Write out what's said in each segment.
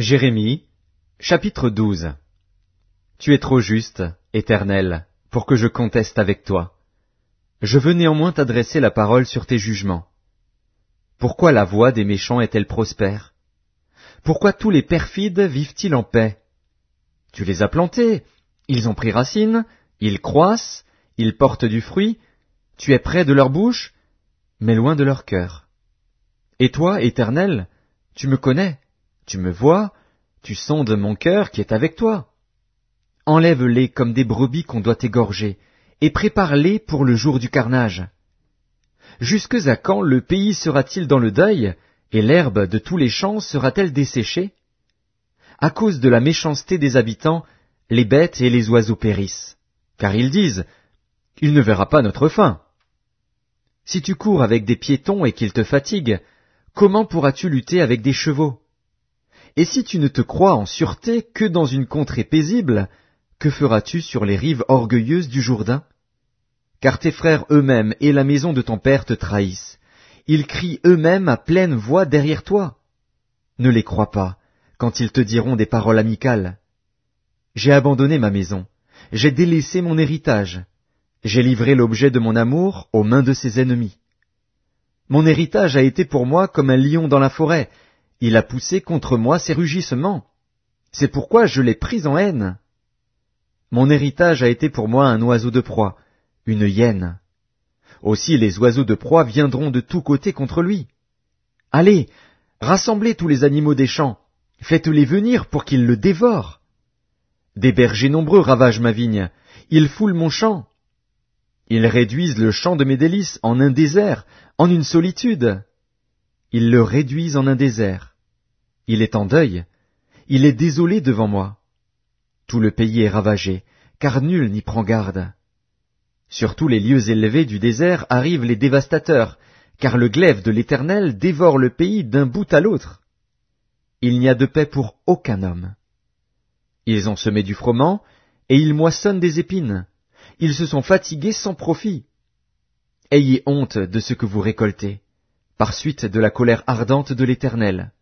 Jérémie, chapitre 12. Tu es trop juste, Éternel, pour que je conteste avec toi. Je veux néanmoins t'adresser la parole sur tes jugements. Pourquoi la voie des méchants est-elle prospère? Pourquoi tous les perfides vivent-ils en paix? Tu les as plantés, ils ont pris racine, ils croissent, ils portent du fruit, tu es près de leur bouche, mais loin de leur cœur. Et toi, Éternel, tu me connais, tu me vois, tu sondes mon cœur qui est avec toi. Enlève-les comme des brebis qu'on doit égorger, et prépare-les pour le jour du carnage. Jusque à quand le pays sera-t-il dans le deuil, et l'herbe de tous les champs sera-t-elle desséchée? À cause de la méchanceté des habitants, les bêtes et les oiseaux périssent, car ils disent, « Il ne verra pas notre fin. » Si tu cours avec des piétons et qu'ils te fatiguent, comment pourras-tu lutter avec des chevaux? Et si tu ne te crois en sûreté que dans une contrée paisible, que feras-tu sur les rives orgueilleuses du Jourdain? Car tes frères eux-mêmes et la maison de ton père te trahissent. Ils crient eux-mêmes à pleine voix derrière toi. Ne les crois pas, quand ils te diront des paroles amicales. J'ai abandonné ma maison, j'ai délaissé mon héritage, j'ai livré l'objet de mon amour aux mains de ses ennemis. Mon héritage a été pour moi comme un lion dans la forêt, il a poussé contre moi ses rugissements. C'est pourquoi je l'ai pris en haine. Mon héritage a été pour moi un oiseau de proie, une hyène. Aussi les oiseaux de proie viendront de tous côtés contre lui. Allez, rassemblez tous les animaux des champs, faites-les venir pour qu'ils le dévorent. Des bergers nombreux ravagent ma vigne, ils foulent mon champ. Ils réduisent le champ de mes délices en un désert, en une solitude. Ils le réduisent en un désert. Il est en deuil, il est désolé devant moi. Tout le pays est ravagé, car nul n'y prend garde. Sur tous les lieux élevés du désert arrivent les dévastateurs, car le glaive de l'Éternel dévore le pays d'un bout à l'autre. Il n'y a de paix pour aucun homme. Ils ont semé du froment, et ils moissonnent des épines. Ils se sont fatigués sans profit. Ayez honte de ce que vous récoltez, par suite de la colère ardente de l'Éternel.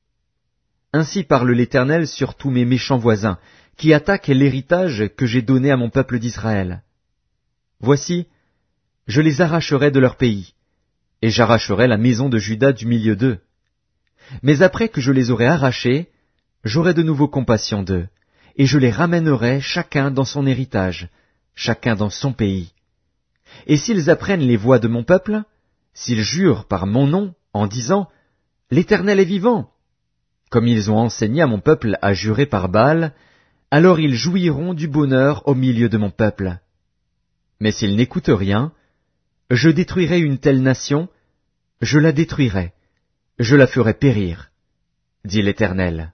Ainsi parle l'Éternel sur tous mes méchants voisins, qui attaquent l'héritage que j'ai donné à mon peuple d'Israël. Voici, je les arracherai de leur pays, et j'arracherai la maison de Juda du milieu d'eux. Mais après que je les aurai arrachés, j'aurai de nouveau compassion d'eux, et je les ramènerai chacun dans son héritage, chacun dans son pays. Et s'ils apprennent les voies de mon peuple, s'ils jurent par mon nom, en disant, « L'Éternel est vivant », comme ils ont enseigné à mon peuple à jurer par Baal, alors ils jouiront du bonheur au milieu de mon peuple. Mais s'ils n'écoutent rien, je détruirai une telle nation, je la détruirai, je la ferai périr, dit l'Éternel.